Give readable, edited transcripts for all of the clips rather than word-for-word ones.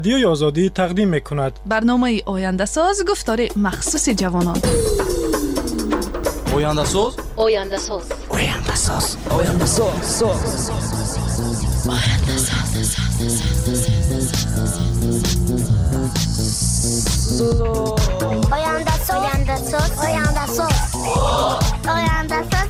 رادیوی آزادی تقدیم می‌کند. برنامه آینده ساز گفتار مخصوص جوانان. آینده ساز؟ آینده ساز. آینده ساز. آینده ساز. آینده ساز. آینده ساز. آینده ساز. آینده ساز. آینده ساز.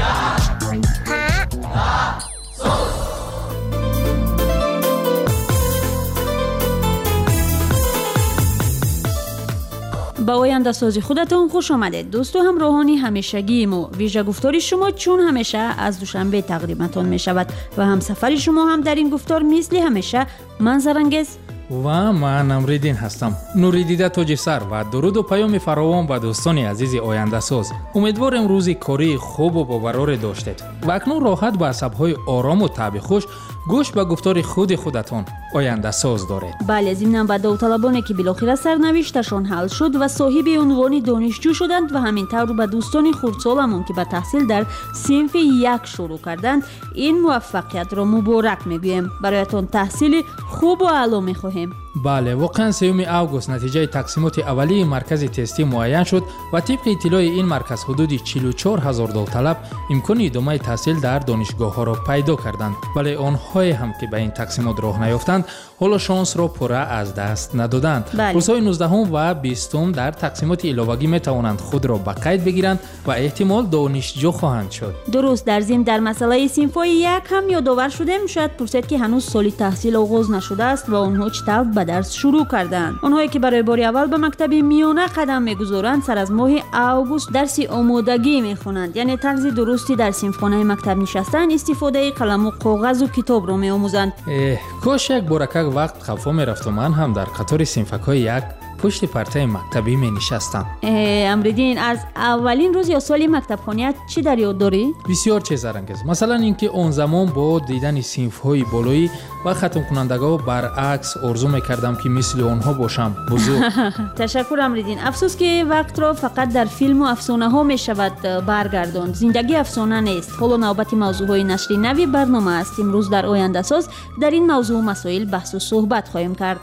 با آینده سازی خودتون خوش آمدید. دوست و همراهانی همیشگی ما، ویژه گفتار شما چون همیشه از دوشنبه تقدیمتان می شود و همسفر شما هم در این گفتار مثل همیشه منظرانگیز و من نمریدین هستم. نوریدیده تاج سر و درود و پیام فراوان به دوستان عزیز آینده ساز. امیدوارم روزی کاری خوب و باورار داشتید و اکنون راحت با عصب‌های آرام و طبع خوش گوش به گفتار خودتان آینده ساز دارید. بله، ضمناً به داوطلبانی که بالاخره سرنوشتشان حل شد و صاحب عنوان دانشجو شدند و همینطور به دوستان خردسالمون که به تحصیل در صنف 1 شروع کردند این موفقیت را مبارک میگویم. برایتان تحصیل خوب و اعلی میخواهیم. بله، واقعا 3 اوگوست نتیجه تقسیمات اولیه مرکز تستی معین شد و طبق اطلاع این مرکز حدود 44,000 داوطلب امکان ادامه تحصیل در دانشگاه‌ها را پیدا کردند. ولی آنهایی هم که به این تقسیمات راه نیافتند حالا شانس را پوره از دست ندادند. روزهای 19 و 20 در تقسیمات علاوگی می توانند خود را به قید بگیرند و احتمال دانشجو خواهند شد. درست. در ضمن در مسئله صنف 1 هم یادآور شدیم. شاید پرسید که هنوز سال تحصیل آغاز نشده است و آنها چطور به درس شروع کردند. آنهایی که برای بار اول به مکتب میانه قدم میگذارند سر از ماه اوگوست درس آمادگی میخوانند، یعنی طرز درستی در صنفخانه مکتب نشستن، استفاده قلم و کاغذ و کتاب را میآموزند. کاش یک بارکک وقت خفا میرفت و من هم در قطار صنفک‌های 1 پشت پرتای مکتبی می نشستم. امریدین، از اولین روز یا سال مکتب خانیت چی در یاد داری؟ بسیار چیز زرنگیز. مثلا اینکه اون زمان با دیدن صنف‌های بالایی و ختم کنندگان برعکس آرزو می‌کردم که مثل آنها باشم. بزرگ. تشکر امریدین. افسوس که وقت را فقط در فیلم و افسانه‌ها می‌شود برگرداند. زندگی افسانه نیست. حالا نوبت موضوع‌های نشری نوی برنامه است. امروز در آینده ساز در این موضوع مسائل بحث و صحبت خواهیم کرد.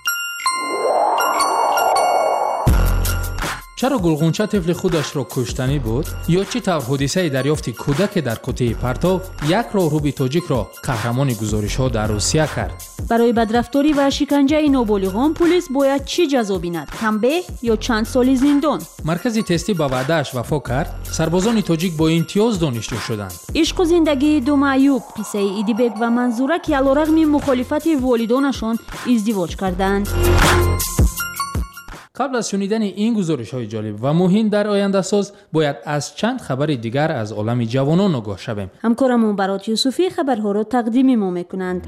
چرا گلغنچه طفل خودش را کشتنی بود؟ یا چه طور حادثه دریافت کودک در قوطه پرتاب یک راهروی تاجیک را قهرمان گزارش‌ها در روسیه کرد؟ برای بدرفتاری و شکنجه نابالغان پلیس باید چه جزا بیند؟ تنبیه یا چند سال زندان؟ مرکز تستی به وعده‌اش وفا کرد. سربازان تاجیک با امتیاز دانشجو شدند. عشق و زندگی دو معیوب، قصه ایدیبک و منظوره که علیرغم مخالفت والدانشان ازدواج کردند. قبل از شنیدن این گزارش‌های جالب و مهم در آینده ساز باید از چند خبر دیگر از عالم جوانان آگاه شویم. همکارمون برات یوسفی خبرها را تقدیم ما میکنند.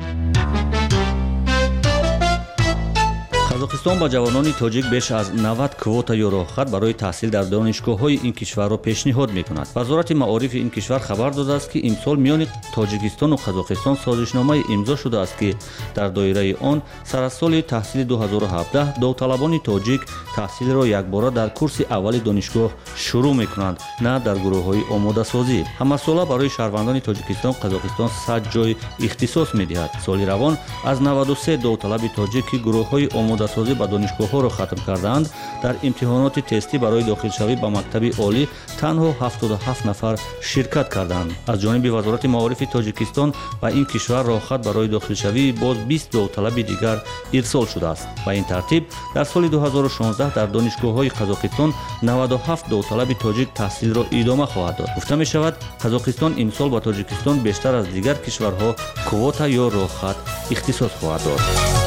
قازاقستان با جوانان تاجیک بیش از 90 کواتا یا راهخط برای تحصیل در دانشگاه‌های این کشور را پیشنهاد می‌کند. وزارت معارف این کشور خبر داده است که امسال میان تاجیکستان و قازاقستان سازشنامه امضا شده است که در دایره آن سر از سال تحصیل 2017 داوطلبان تاجیک تحصیل را یکباره در کورس اول دانشگاه شروع می‌کنند، نه در گروه‌های آماده سازی. همساله برای شهروندان تاجیکستان قازاقستان 100 جای اختصاص می‌دهد. سال روان از 93 داوطلب تاجیک که گروه‌های آماده سازی به دانشگاه‌ها را ختم کردند در امتحانات تستی برای داخلشوی به مکتب عالی تنها 77 نفر شرکت کردند. از جانب وزارت معارف تاجیکستان و این کشور راهخط برای داخلشوی باز 20 داوطلب دیگر ارسال شده است. با این ترتیب در سال 2016 در دانشگاه‌های قازاقستان 97 داوطلب تاجیک تحصیل را ادامه خواهد داد. گفته می‌شود قازاقستان امسال با تاجیکستان بیشتر از دیگر کشورها کواتا یا راهخط اختصاص خواهد داد.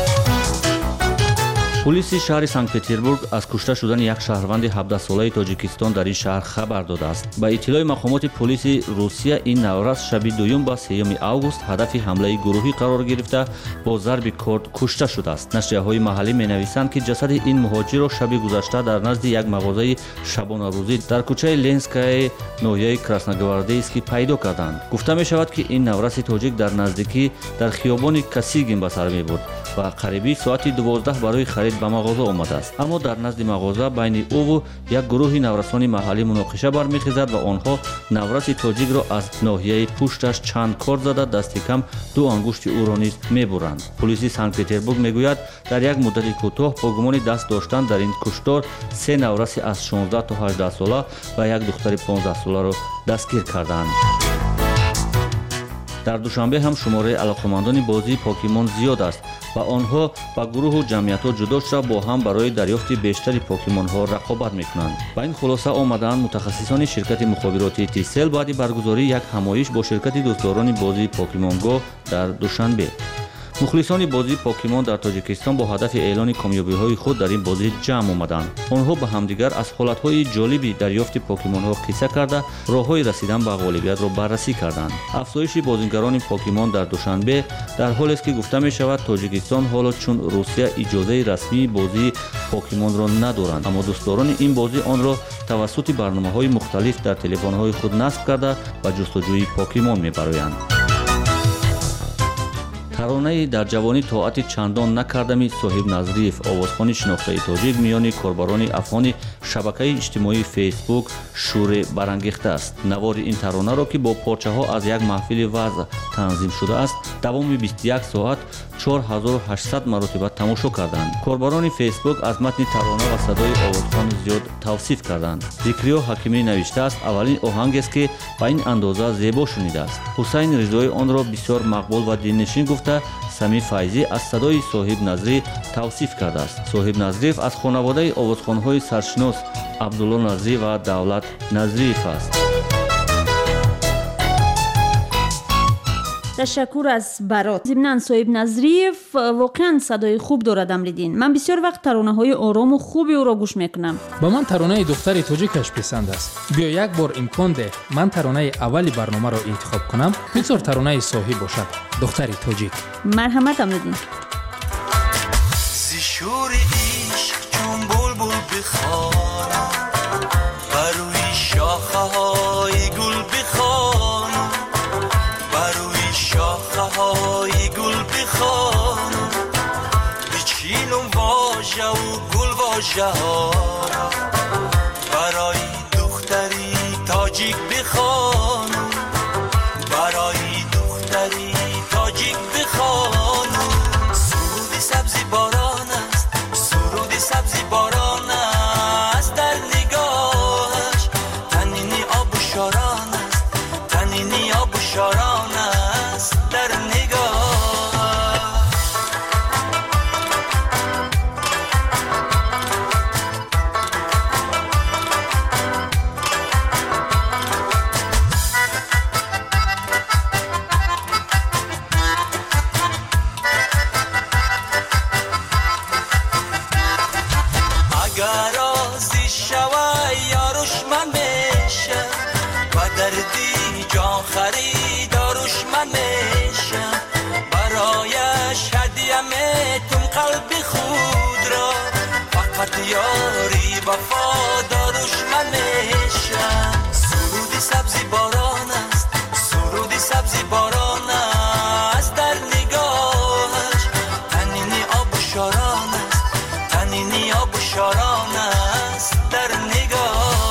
پلیس شهر سنت پتربورگ از کشته شدن یک شهروند 17 ساله تاجیکستان در این شهر خبر داده است. با اطلاع مقامات پلیس روسیه این نوروز شب 2 با 3 اوگوست هدف حمله گروهی قرار گرفته با ضرب کارد کشته شده است. نشریه‌های محلی می‌نویسند که جسد این مهاجر را شب گذشته در نزد یک مغازه شبانه روزی در کوچه لنسکای ناحیه کراسنوگواردیسکی پیدا کردند. گفته می‌شود که این نوروز تاجیک در نزدیکی در خیابان کاسیگین به سر می‌برد و قریبی ساعت 12 برای خرید ба мағоза омадааст. аммо дар назди мағоза байни ӯву як гурӯҳи наврасони маҳаллӣ муноқиша бармехезад ва онҳо навраси тоҷикро аз ноҳияи пушташ чанд кор зада дасти кам 2 ангушти ӯро низ мебуранд. полиси Санкт-Петербург мегӯяд дар як муддати кӯтоҳ бо гумони даст доштан дар ин куштор 3 навраси аз 16 то 18 сола ва як духтари 15 соларо дастгир карданд. дар душанбе ҳам шумораи алоқамандони бозии покимон зиёд аст ва онҳо ба гурӯҳу ҷамъиятҳо ҷудо шуда бо ҳам барои дарёфти бештари покимонҳо рақобат мекунанд. ба ин хулоса омадаанд мутахассисони ширкати мухобироти Тисел баъди баргузории як ҳамоиш бо ширкати дӯстдорони бозии покимонгоҳ дар душанбе. мухлисони бозии покимон дар тоҷикистон бо ҳадафи эълони комёбиҳои худ дар ин бозӣ ҷамъ омаданд. онҳо ба ҳамдигар аз ҳолатҳои ҷолиби дарёфти покимонҳо қисса карда роҳҳои расидан ба ғолибиятро баррасӣ карданд. афзоиши бозигарони покимон дар душанбе дар ҳолест ки гуфта мешавад тоҷикистон ҳоло чун русия иҷозаи расмии бозии покимонро надоранд, аммо дӯстдорони ин бозӣ онро тавассути барномаҳои мухталиф дар телефонҳои худ насб карда ба ҷустуҷӯи покимон мебароянд. таронаи дар ҷавонӣ тоати чандон накардами Соҳиб Назриев, овозхони шинохтаи тоҷик миёни корбарони афғони шабакаи иҷтимоии Facebook шӯре барангехтааст. навори ин таронаро ки бо порчаҳо аз як маҳфили вазъ танзим шудааст, давоми 21 соат 4800 маротиба тамошо карданд. корбарони Facebook аз матни тарона ва садои овозхони зиёд тавсиф карданд. Зикриё Ҳакимӣ навиштааст, аввалин оҳангест ки ба ин андоза зебо шунидааст. Ҳусайн Ризоӣ онро бисёр мақбул ва дилнишин гуфта Самӣ Файзӣ аз садои Соҳиб Назрӣ тавсиф кардааст. Соҳиб Назриев аз хонаводаи овозхонҳои саршинос Абдулло Назрӣ ва Давлат Назриев аст. ташаккур аз барот. зимнан Соҳиб Назриев воқеан садои хуб дорад. Амридин, ман бисёр вақт таронаҳои орому хуби ӯро гӯш мекунам. ба ман таронаи духтари тоҷикаш писанд аст. биё як бор имкон деҳ ман таронаи аввали барномаро интихоб кунам. бисёр таронаи соҳиб бошад. духтари тоҷик. марҳамат Амридин. зишури ишқ чун булбул бихонам, бар рӯи шохаҳои гул бихонам, бар рӯи шохаҳои гул бихонам, бичинум вожаву гулвожаҳоро, барои духтари тоҷик бихонам, барои духтари тоҷик бихонам. суруди сабзи борон аст, суруди сабзи борон аст, дар нигоҳаш танини обу шорон аст, танини обу шорон аст, дар нигоҳаш. اگر راضی شوی یاروش من میشم، و دردی جان خریداروش من میشم، برایش هدیه میتونم قلب خود را، فقط یاری وفاداروش من میشم. سرودی سبزی باران است، سرودی سبزی باران است، در نگاهش تنینی آب و شاران است، تنینی آب و شاران است، در نگاهش.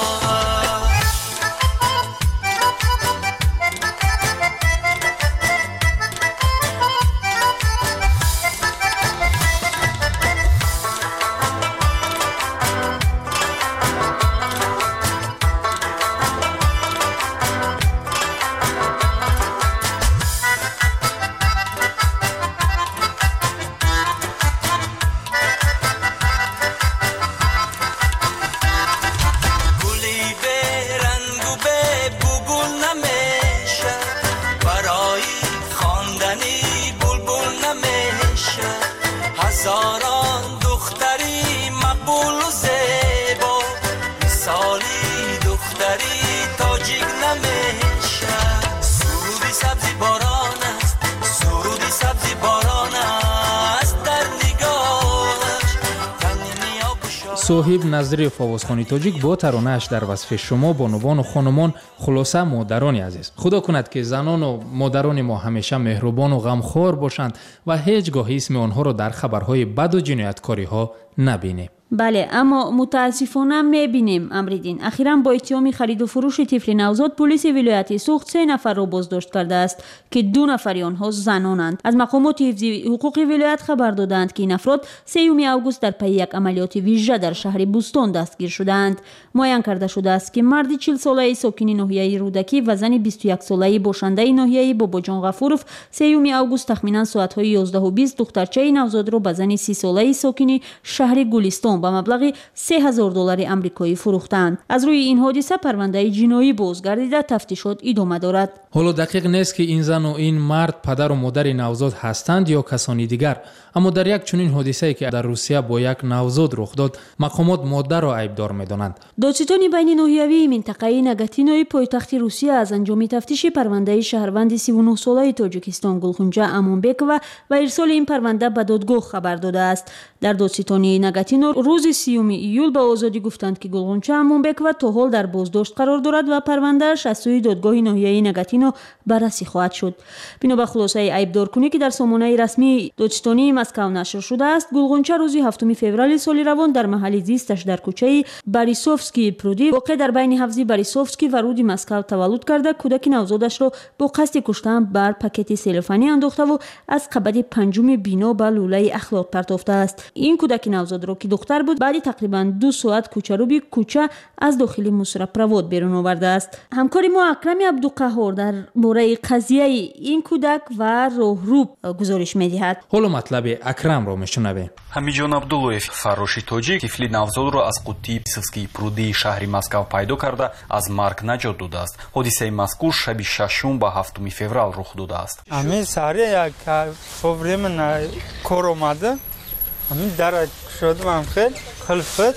صاحب نظری فوازخوانی تاجیک با ترانه‌اش در وصف شما بانوان و خانمان خلاصه مادران عزیز. خدا کند که زنان و مادران ما همیشه مهربان و غمخوار باشند و هیچگاه اسم آنها را در خبرهای بد و جنایتکاری‌ها نبینیم. بله، اما متاسفانه میبینیم امریدین اخیراً با اتهام خرید و فروش طفل نوزاد پلیس ولایت سوخت 3 نفر را بازداشت کرده است که 2 نفر آنها زنانند. از مقامات حفظی حقوق ولایت خبر دادند که این افراد 3 اوگوست در پی یک عملیات ویژه در شهر بوستون دستگیر شدند. معین کرده شده است که مردی 40 ساله ساکن ناحیه رودکی و زنی 21 ساله باشنده ناحیه باباجان غفورов 3 اوگوست تخمینا ساعت‌های 11:20 دخترچه نوزاد را به زنی 30 ساله ساکن شهر گلستان با مبلغ $3000 آمریکایی فروختند. از روی این حادثه پرونده جنایی بازگردیده تفتیشات ادامه دارد. حالا دقیق نیست که این زن و این مرد پدر و مادر نوزاد هستند یا کسانی دیگر، اما در یک چنین حادثه‌ای که در روسیه با یک نوزاد رخ داد مقامات مادر را عیبدار می‌دانند. دادستان بین ناحیوی منطقه نگاتینوی پایتخت روسیه از انجام تفتیش پرونده شهروند 39 ساله تاجیکستان گلخونجا امونبکова و ارسال این پرونده به دادگاه خبر داده است. در دادستان نگاتینو روز 30 ایول به آزادی گفتند که گلخونجا امونبکova تا حال در بازداشت قرار دارد و پرونده‌اش از سوی دادگاه ناحیه‌ای نگاتینو بررسی خواهد شد. بنا به خلاصه عیبدارکنی که در سامانه رسمی دادستانی مسکو نشر شده است، گلخونجا روز 7 فوریه سال روان در محل زیستش در کوچه باریسوفسکی پرودی واقع در بین حوزه باریسوفسکی و رود مسکو تولد کرده کودک نوزادش را با قصد کشتن بر پاکت سلوفانی انداخته و از قبض پنجم بنا به لوله اخلاق پرتافته است. این کودک نوزاد را که دختر بود بعد تقریبا 2 ساعت کوچه کوچه از داخل مسرپرواد بیرون آورده است. همکار ما اکرم عبدالقهار در باره قضیه این کودک و راهرو گزارش می‌دهد. حالا مطلب اکرم را میشنویم. ҳамиҷон абдуллоев фарроши тоҷик тифли навзодро аз қуттии психскии прудии шаҳри москав пайдо карда аз марг наҷот додааст. ҳодисаи мазкур шаби 6 ба 7 феврал рух додааст. ҳамин сари як по время на кор омада ҳамин дара кушодам ҳамхел хилфат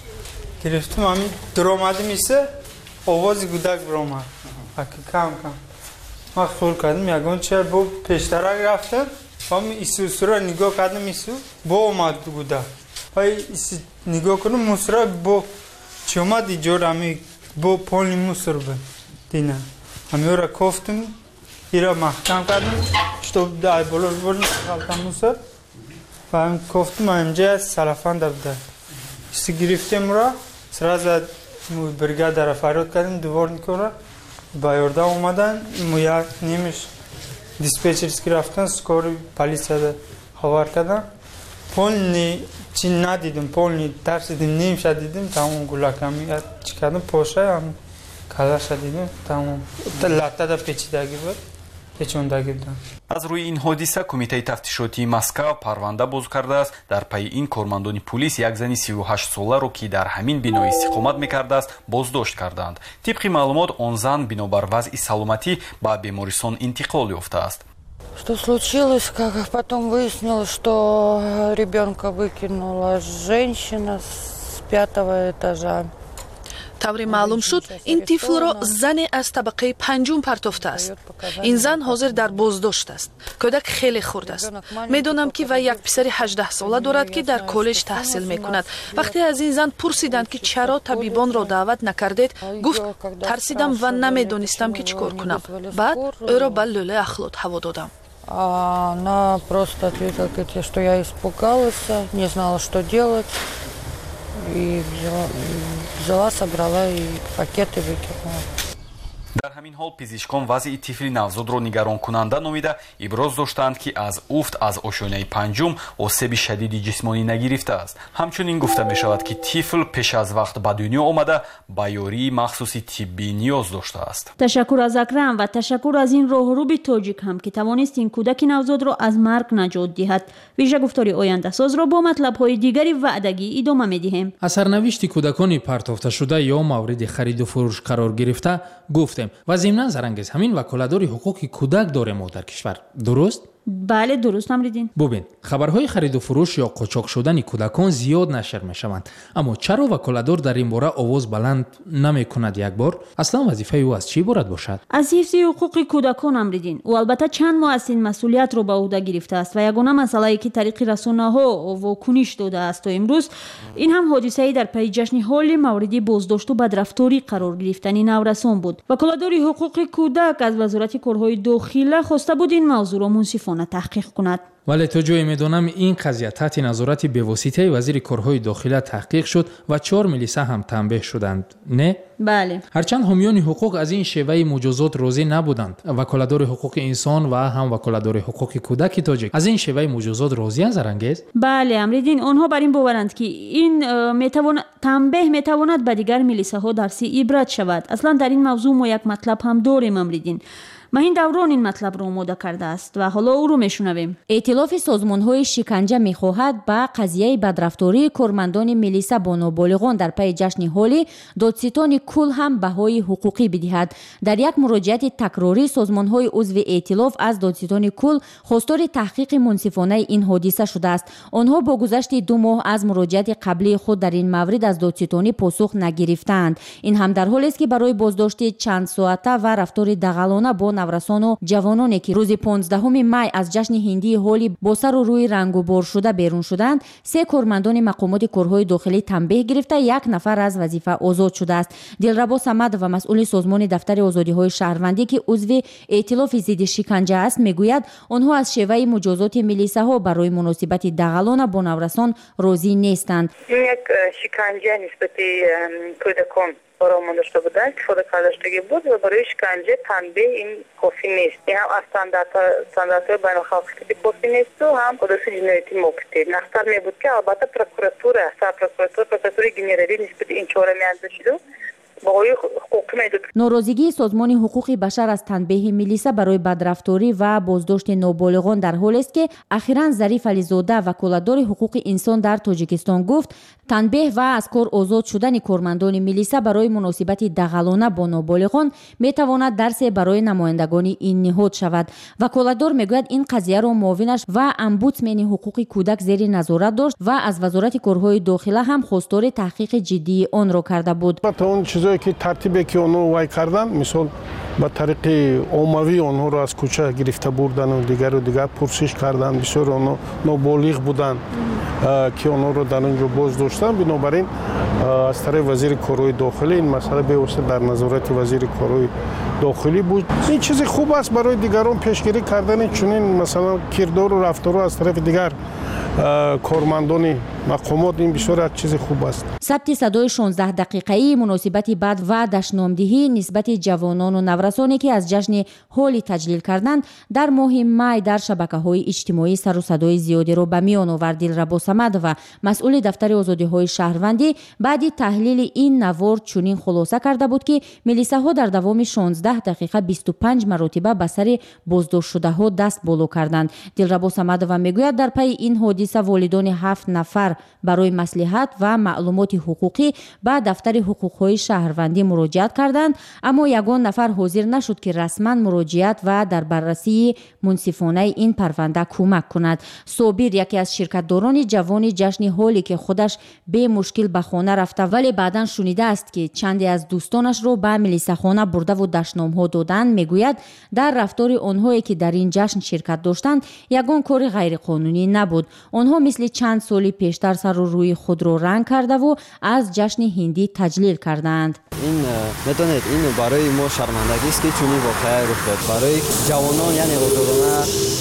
гирифтам ҳамин дуромадам иса овози гудак биромад кам кам ман хӯр кардам ягон чия бо пештарак рафтам ҳамин исусро нигоҳ кардам ису бо омад гудак ҳай нигоҳ кардам мусора бо чӣ омад иҷор ҳамин бо полни мусор буд дина ҳаминро кофтам ира маҳкам кардам чтоб дай болош бурдам халтам мусор ва ҳамин кофтам ҳаминҷа салафанда буда иси гирифтамро сразу бригадаро фарёд кардам дворникора ба ёрдам омадан як немиш диспетчерский рафтан скорый полицияда хабар кардам полни чи надидим полни тарсидим немша дидим тамом гулаками чи кардам поша калаша дидим тамом латтада печидаги буд печондаги будам. аз рӯи ин ҳодиса кумитаи тафтишотии москав парванда боз кардааст. дар пайи ин кормандони полис як зани 38 соларо ки дар ҳамин бино истиқомат мекардааст боздошт кардаанд. тибқи маълумот он зан бинобар вазъи саломатӣ ба бемористон интиқол ёфтааст. Что случилось, как потом выяснилось, что ребенка выкинула женщина с 5-го этажа. тавре маълум шуд ин тифлро зане аз табақаи 5 партофта аст. ин зан ҳозир дар боздошт аст. кӯдак хеле хурд аст. медонам ки вай як писари 18 сола дорад ки дар коллеҷ таҳсил мекунад. вақте аз ин зан пурсиданд ки чаро табибонро даъват накардед, гуфт тарсидам ва намедонистам ки чӣ кор кунам. баъд ӯро ба лӯлаи ахлот ҳаво додам. Она просто ответила, что я испугалась, не знала, что делать. И взяла, собрала и пакеты выкинула. дар ҳамин ҳол пизишкон вазъи тифли навзодро нигаронкунанда номида иброз доштанд ки аз уфт аз ошонаи панҷум осеби шадиди ҷисмонӣ нагирифтааст. ҳамчунин гуфта мешавад ки тифл пеш аз вақт ба дунё омада ба ёрии махсуси тиббӣ ниёз доштааст. ташаккур аз акрам ва ташаккур аз ин роҳруби тоҷик ҳам ки тавонист ин кӯдаки навзодро аз марг наҷот диҳад. вижа гуфтори ояндасозро бо матлабҳои дигари ваъдагӣ идома медиҳем. аз сарнавишти кӯдакони партофташуда ё мавриди хариду фурӯш қарор гирифта гуфтем ва зимнан зарангез ҳамин ваколатдори ҳуқуқи кӯдак дорем мо дар кишвар. дуруст? بله درست نمریدین. ببین خبرهای خرید و فروش یا قاچاق شدن کودکان زیاد نشر میشوند، اما چرا وکالتدار در این باره آواز بلند نمیکند یک بار؟ اصلا وظیفه او از چی عبارت باشد؟ از حفظ حقوق کودکان نمریدین. و البته چند ماه از این مسئولیت رو به عهده گرفته است و یگانه مسئله که طریق رسانه‌ها واکنش داده است تا امروز این هم حادثه‌ای در پی جشن هولی موردی بازداشت و بدرفتاری قرار گرفتن نورسان بود. وکالتدار حقوق کودک از وزارت کارهای داخله خواسته بود این موضوع را منصفانه تحقیق کند. ولی تا جایی میدونم این قضیه تحت نظارت بواسطه وزیر کارهای داخله تحقیق شد و 4 میلیسه هم تنبیه شدند، نه؟ بله. هرچند حامیان حقوق از این شیوه مجازات راضی نبودند. وکالتدار حقوق انسان و هم وکالتدار حقوق کودک تاجیک از این شیوه مجازات راضی هستند زرنگیز؟ بله امریدین، آنها بر این باورند که این تنبیه میتواند به دیگر میلیسه ها درسی عبرت شود. اصلا در این موضوع ما یک مطلب هم داریم امریدین. مهین دوران این مطلب را آماده کرده است و حالا او را میشنویم. ائتلاف سازمان‌های شکنجه می‌خواهد با قضیه بدرفتاری کارمندان میلیسه با نابالغان در پی جشن هولی دادستان کل هم بهای حقوقی بدهد. در یک مراجعت تکراری سازمان‌های عضو ائتلاف از دادستان کل خواستار تحقیق منصفانه این حادثه شده است. آنها با گذشت 2 ماه از مراجعت قبلی خود در این مورد از دادستانی پاسخ نگرفتند. این هم در حالی است که برای بازداشت چند ساعته و رفتار دغلانه با نورسان و جوانانی که روز 15 می از جشن هندی هولی با سر و روی رنگ و بار شده بیرون شدند، 3 کارمندان مقامات کارهای داخلی تنبیه گرفته 1 نفر از وظیفه آزاد شده است. دلربا صمد و مسئول سازمان دفتر آزادی‌های شهروندی که عضو ائتلاف ضد شکنجه است میگوید آنها از شیوه مجازات میلیسه ها برای مناسبت دغلان با نورسان راضی نیستند. یک شکنجه نسبت کودکان برآمده داشته بودند که فوق شدگی بود و برای شکنجه تنبیه این کافی نیست. این هم از استانداردهای بین‌المللی کافی نیست و هم حدود جنایتی موقتی نقصد می بود که البته پروکراتور گنرالی نسبت این چاره می‌اندیشید و ناراضگی سازمان حقوق بشر از تنبیه میلیسه برای بدرفتاری و بازداشت نابالغان در حالی است که اخیراً ظریف علیزاده وکالتدار حقوق انسان در تاجیکستان گفت تنبیه و از کار آزاد شدن کارمندان میلیسه برای مناسبت دغلانه با نابالغان میتواند درسی برای نمایندگان این نهاد شود. وکالتدار میگوید این قضیه را معاونش و امبودسمن حقوق کودک زیر نظارت داشت و از وزارت کارهای داخله هم خواستار تحقیق جدی آن را کرده بود. که ترتیبی که اونها وای کردن، مثال با طریق عمومی اونها رو از کوچه گرفته بردن و دیگر پرسش کردن، بسیار اونها نابالغ بودن که اونها رو در اونجا باز داشتن. بنابراین از طریق وزیر کارهای داخلی این مسئله به واسطه در نظارت وزیر کارهای داخلی بود. این چیز خوب است برای دیگران پیشگیری کردن چنین مثلا کردار و رفتار از طرف دیگر کارمندان مقامات. این بسیار چیز خوب است. ثبت صدای 16 دقیقه‌ای مناسبت بعد و دشنامدهی نسبت جوانان و نورسانی که از جشن هولی تجلیل کردند در ماه می در شبکه‌های اجتماعی سر و صدای زیادی را به میان آورد. دلربا صمد و مسئول دفتر آزادی‌های شهروندی بعد تحلیل این نوار چنین خلاصه کرده بود که میلیسه‌ها در دوام 16 دقیقه 25 مرتبه به سر بازداشت شده‌ها دست بالا کردند. دلربا صمد و میگوید در پی این حادثه والدان 7 نفر برای مصلحت و معلومات حقوقی به دفتر حقوق‌های شهروندی مراجعت کردند، اما یگان نفر حاضر نشد که رسما مراجعت و در بررسی منصفانه این پرونده کمک کند. صابر یکی از شرکت‌داران جوان جشن هولی که خودش به مشکل به خانه رفته ولی بعداً شنیده است که چندی از دوستانش رو به میلیسه خانه برده و دشنام‌ها دادند، میگوید در رفتار آنهایی که در این جشن شرکت داشتند یگان کار غیرقانونی نبود. آنها مثل چند سالی پیشتر سر و روی خود را رنگ کرده و از جشن هندی تجلیل کردند. این میدونید این برای ما شرمندگی است که چنین واقعه رخ داد. برای جوانان یعنی آزادانه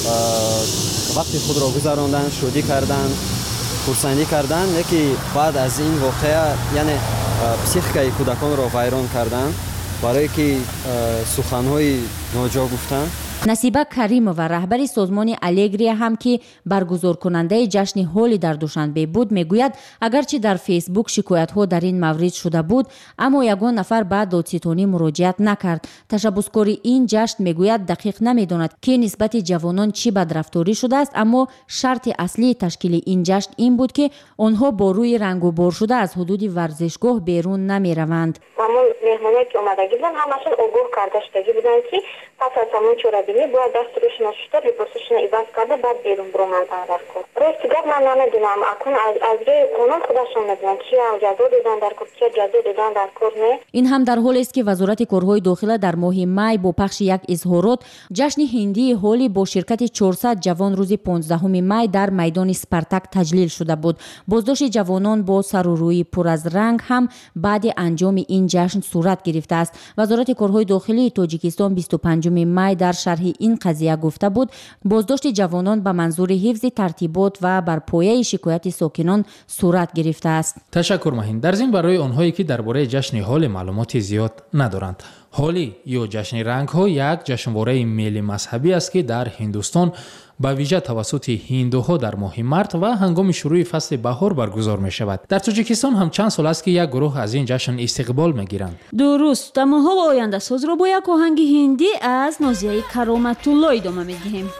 وقتی خود را گذراندن، شادی کردن، خرسندی کردن، یکی بعد از این واقعه یعنی پسیخیکای کودکان را ویران کردن برای که سخن‌های ناجا گفتن. نصیبه کریم و رهبر سازمان الگریا هم که برگزار کننده جشن هولی در دوشنبه بود میگوید اگرچه در فیسبوک شکایت ها در این مورد شده بود اما یگان نفر به دادستانی مراجعت نکرد. تشبسکار این جشن میگوید دقیق نمیداند که نسبت جوانان چی بدرفتاری شده است، اما شرط اصلی تشکیل این جشن این بود که آنها با روی رنگ و بار شده از حدود ورزشگاه بیرون نمی روند. مهمانی که اومده بودن همشون عبور کرده شدگی بودن که پس از همون چورابینی باید دستورشون شد لیپوسشون ایواز کرده بعد بیرون برومن تنظر کن راست گفت من نمیدونم اکن از روی قانون خودشون میدونن چی اجازه دادن در کور چی اجازه دادن در کور نه. این هم در حالی است که وزارت کارهای داخله در ماه می با پخش یک اظهارات جشن هندی هولی با شرکت 400 جوان روز 15 می در میدان اسپارتاک تجلیل شده بود. بازداشت جوانان با سر و روی پر از رنگ هم بعد انجام این جشن صورت گرفته است. وزارت کارهای داخلی تاجیکستان 25 می در شرح این قضیه گفته بود بازداشت جوانان به منظور حفظ ترتیبات و بر پایه شکایت ساکنان صورت گرفته است. تشکر مهین. در ضمن برای آنهایی که درباره جشن هول معلوماتی زیاد ندارند، هولی یا جشن رنگ ها یک جشنواره ملی مذهبی است که در هندوستان با ویژه توسط هندوها در ماه مارت و هنگام شروع فصل بهار برگزار می شود. در تاجیکستان هم چند سال است که یک گروه از این جشن استقبال می گیرند. درست. اما ها و آینده ساز را با یک آهنگ هندی از نازیه کرامت الله ادامه می دهیم.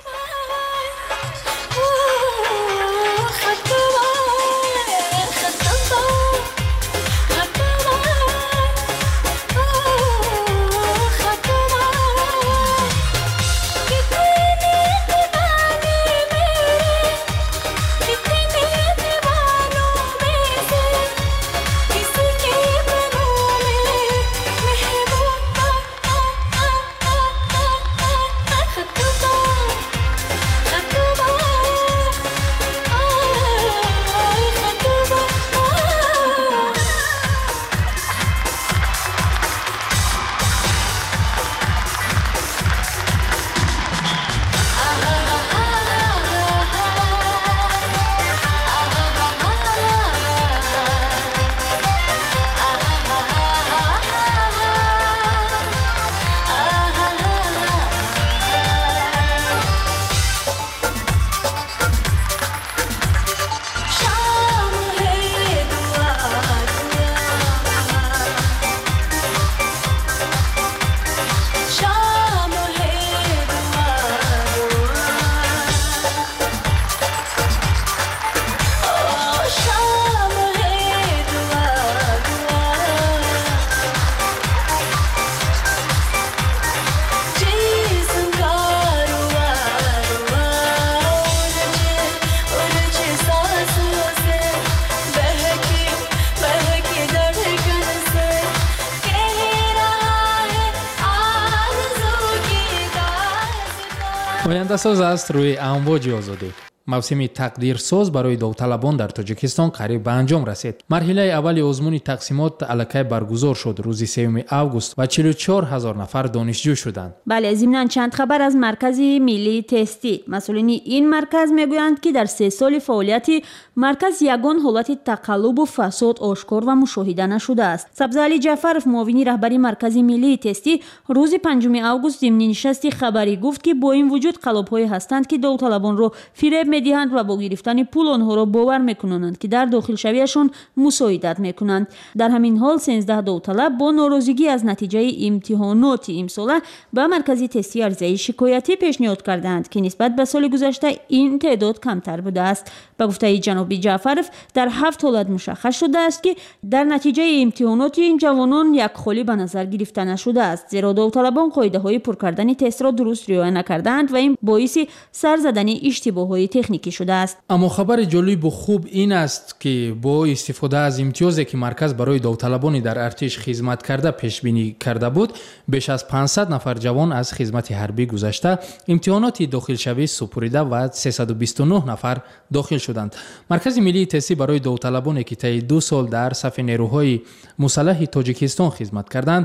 آینده ساز است روی امواج آزادی. موسم تقدیرساز برای داوطلبان در تاجیکستان قریب به انجام رسید. مرحله اول آزمون تقسیمات الکی برگزار شد روز 3 اوگوست و 44,000 نفر دانشجو شدند. بله، ضمناً چند خبر از مرکز ملی تستی. مسئولین این مرکز میگویند که در 3 سال فعالیت مرکز یگان حالت تقلب و فساد آشکار و مشاهده نشده است. سبزعلی جعفرов معاون رهبری مرکز ملی تستی روز 5 اوگوست ضمن نشست خبری گفت که با این وجود قلب‌های هستند که داوطلبان را فریب می‌دهند و با گرفتن پول آنها را باور می‌کنند که در داخل شویشان مساعدت می‌کنند. در همین حال 13 داوطلب با ناراضگی از نتیجه امتحانات امساله به مرکز تستی عرضه شکایتی پیشنهاد کردند که نسبت به سال گذشته این تعداد کمتر بوده است. به گفته جناب جعفرов در 7 حالت مشخص شده است که در نتیجه امتحانات این جوانان یک خالی به نظر گرفته نشده است، زیرا داوطلبان قاعده‌های پر کردن تست را درست رعایت نکردند و این باعث سر زدن اشتباه‌های تکنیکی شده است. اما خبر جالب و خوب این است که با استفاده از امتیازی که مرکز برای داوطلبان در ارتش خدمت کرده پیش بینی کرده بود، بیش از 500 نفر جوان از خدمت حربی گذشته امتحانات داخل شوی سپریده و 329 نفر داخل شدند. مرکز ملی تستی برای داوطلبانی که طی 2 سال در صف نیروهای مسلح تاجیکستان خدمت کردند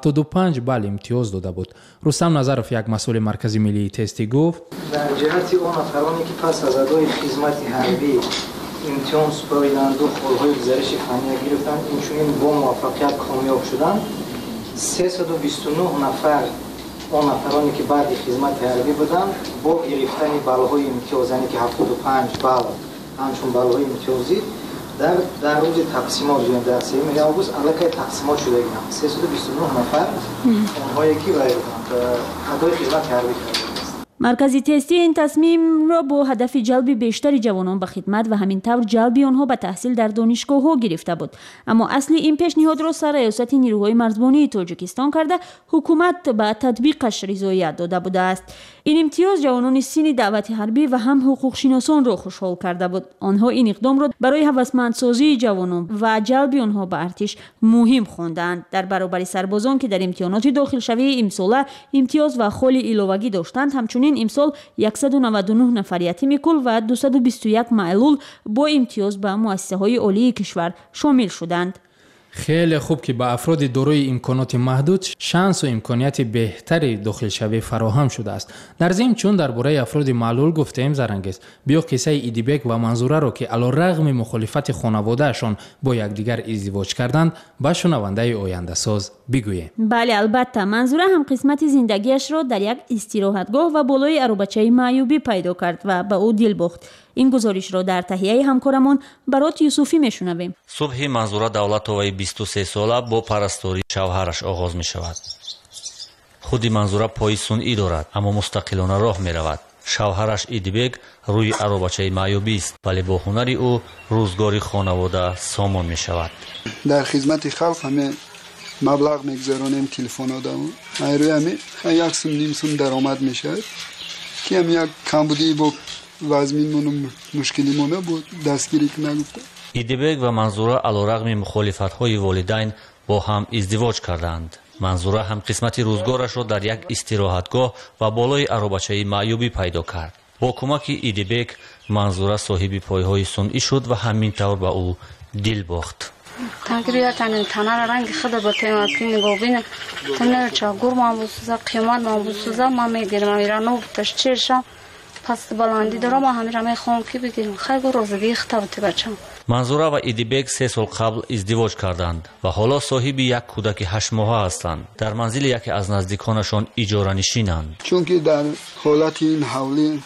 75 بال امتیاز داده بود. رستم نظرов یک مسئول مرکز ملی تستی گفت در جهت اون افرادی که پس از ادای خدمت حربی امتحان سپریدند و خالهای گزارش فنی گرفتند، اینچنین با موفقیت کامیاب شدند. 329 نفر اون افرادی که بعد خدمت حربی بودند با گرفتن بالهای امتیازی که 75 بال همچون بالهای امتیازی در روز تقسیمات در 3 اوگوست الکی تقسیمات شده بودند. 329 نفر اونهایی که برای ادای خدمت حربی کردند. مرکز تستی این تصمیم را با هدف جلب بیشتر جوانان به خدمت و همین طور جلب آنها به تحصیل در دانشگاه‌ها گرفته بود. اما اصل این پیشنهاد را سر ریاست نیروهای مرزبانی تاجیکستان کرده حکومت به تطبیقش رضایت داده بوده است. این امتیاز جوانان سین دعوت حربی و هم حقوق شناسان را خوشحال کرده بود. آنها این اقدام را برای هوسمندسازی جوانان و جلب آنها به ارتش مهم خواندند. در برابر سربازان که در امتحانات داخل شوی امسال امتیاز و خال علاوگی داشتند، همچنین امسال 199 نفر یتیم کل و 221 معلول با امتیاز به مؤسسه‌های عالی کشور شامل شدند. خیلی خوب که به افراد دارای امکانات محدود شانس و امکانیت بهتری داخل شوی فراهم شده است. در ضمن چون درباره افراد معلول گفتیم زرنگیز، بیا قصه ایدیبک و منظوره را که علیرغم مخالفت خانواده‌شان با یکدیگر ازدواج کردند به شنونده آینده ساز بگوییم. بله البته منظوره هم قسمت زندگیش را در یک استراحتگاه و بالای عروبچه معیوبی پیدا کرد و به او دل باخت. این گزارش را در تهیه همکارمان برات یوسفی میشنویم. صبح منظوره دولتوی 23 ساله با پرستاری شوهرش آغاز می شود. خودی منظوره پای سنئی دارد اما مستقلانه راه می رود. شوهرش ایدیبک روی عروبچه معیوبی است ولی با هنری او روزگاری خانواده سامان می شود. در خدمت خلق همه مبلغ میگذارونیم تلفن‌هامون. روی همه 1 سوم نیم سوم درآمد میشه که هم یک کمبودی با وزمینمون مشکلیمونه بود دستگیری که نگفته. ایدیبک و منظوره علیرغم مخالفت‌های والدین با هم ازدواج کردند. منظوره هم قسمت روزگارش را در یک استراحتگاه و بالای عروبچه معیوبی پیدا کرد. با کمک ایدیبک منظوره صاحب پایهای سنئی شد و همین طور به او دل باخت. تقریبا تنها رنگ خود با تیماتی نگوبین تنها چاگور مابوسوزا قیمت مابوسوزا ما میگیرم ایرانو تشچیرشم پس بلندی دارم و همیشه میخوام که بگیرم خیلی روزگی اختباتی بچم. منظوره و ایدیبک 3 سال قبل ازدواج کردند و حالا صاحب یک کودک 8 ماهه هستند. در منزل یکی از نزدیکانشان اجاره نشینند. چون که در حالت این حولی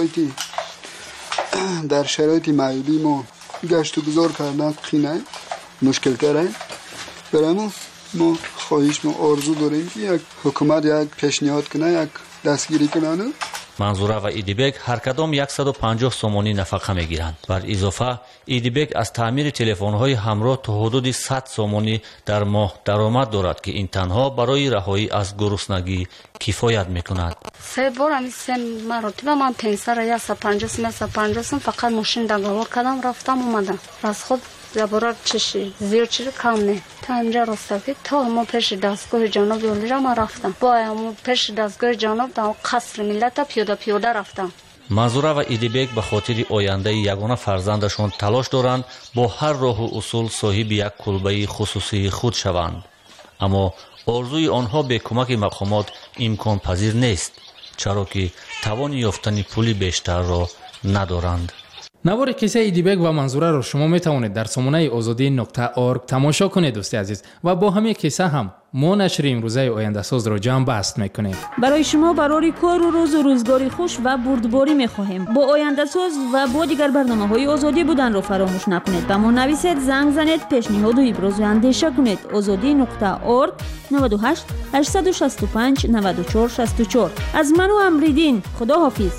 در شرایط معیوبی ما گشت و گذار کردن خینه مشکل تره. برای ما خواهش ما آرزو داریم که یک حکومت یک پیشنهاد کنه، یک دستگیری کنه. منظوره و ایدیبک هر کدام 150 سومانی نفقه میگیرند. بر اضافه ایدیبک از تعمیر تلفن‌های همراه تا حدود 100 سومانی در ماه درآمد دارد که این تنها برای رهایی از گرسنگی کفایت میکند. 3 بار همین 3 مرتبه من پنسر 150 فقط ماشین دگاور کردم رفتم اومدم. از خود زبارت چشی زیاد چیز کم نه. تا اینجا راسته تا ما پیش دستگاه جناب ولی را ما رفتم. با همون پیش دستگاه جناب تا قصر ملت پیاده رفتم. منظوره و ایدیبک به خاطر آینده یگانه فرزندشان تلاش دارند با هر راه و اصول صاحب یک کلبه خصوصی خود شوند. اما آرزوی آنها به کمک مقامات امکان پذیر نیست، چرا که توان یافتن پولی بیشتر را ندارند. نوار کیسه ایدیبک و منظوره را شما می توانید در سامانه azadi.org تماشا کنید دوستی عزیز و با همین کیسه هم ما نشر امروزه آینده ساز را جمع بست میکنیم. برای شما برای کار و روز و روزگاری خوش و بردباری میخواهیم. با آینده ساز و با دیگر برنامه‌های آزادی بودن را فراموش نکنید. به ما نویسید، زنگ زنید، پیشنهاد و ابراز اندیشه کنید. azadi.org 98 865 94 64. از من و امریدین خدا حافظ.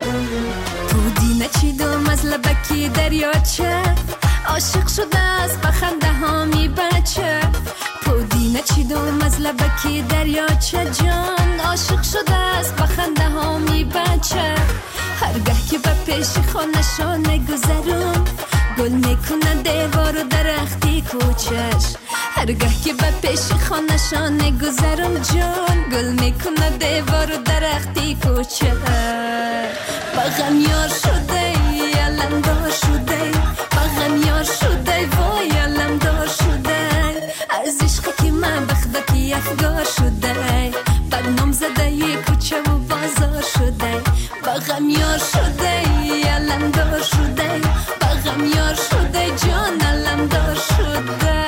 نچیدم از لبکی دریاچه عاشق شده از بخنده هامی بچه پودی نچیدم از لبکی دریاچه جان عاشق شده از بخنده هامی بچه هرگه که به پیش خانشانه گذرم گل میکنه دیوار و درختی کوچش هرگه که به پیش خانشانه گذرم جان گل میکنه دیوار و درختی کوچش بغم یار شده علم دار شده بغم یار شده وای علم دار شده از عشق که من بخدتی افگار شده بدنام زده یه کوچه و بازار شده بغم یار شده علم دار شده بغم یار شده جان علم دار شده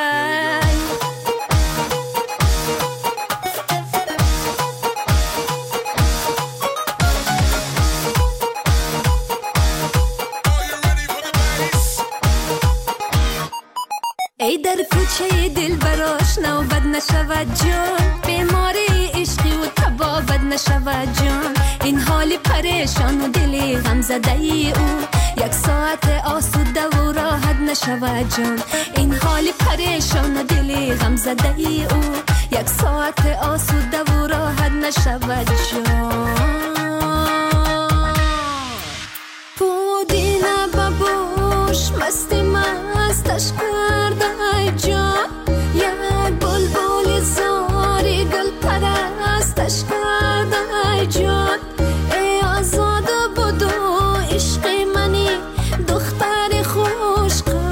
ای در کوچه دل براش نوبت نشود جان بیماری عشقی و تبا بد نشود جان این حال پریشان و دل غم زده ای او یک ساعت آسوده و راحت نشود جان این حال پریشان و دل غم زده ای او یک ساعت آسوده و راحت نشود جان پودینه ببوش مستی مستش کرده ای جان یک بلبل زاری گل پرستش کرده ای جان ای آزاد بود و عشق منی دختر خوش قد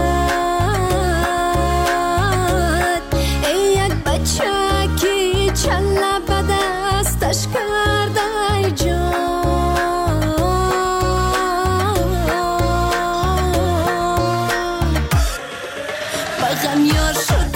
ای یک بچه که چله به دستش کرده ای جان بغم یار شد